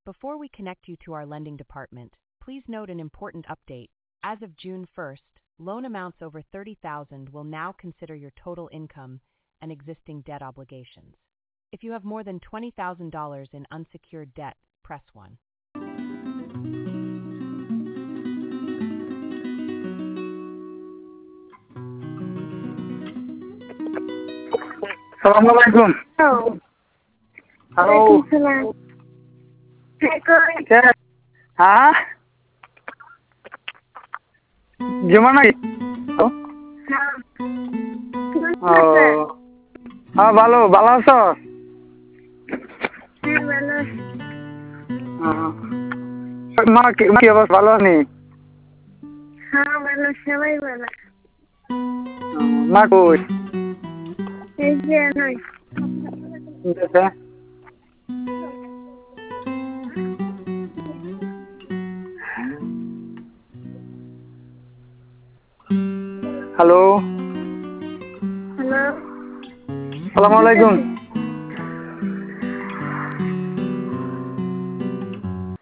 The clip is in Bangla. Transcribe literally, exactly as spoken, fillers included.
Before we connect you to our lending department, please note an important update. As of June first, loan amounts over thirty thousand dollars will now consider your total income and existing debt obligations. If you have more than twenty thousand dollars in unsecured debt, press one. Assalamu alaikum. Hello. Hello. Walaikum salam. Hi, Cory. Yes. হ্যাঁ জমা নাই ও হ্যাঁ ভালো ভালো আছো হ্যাঁ ভালো আছি। মা কি কি অবস্থা ভালো নেই হ্যাঁ ভালো সবাই ভালো মা কই এই যে নয় হ্যালো হ্যালো আসসালামু আলাইকুম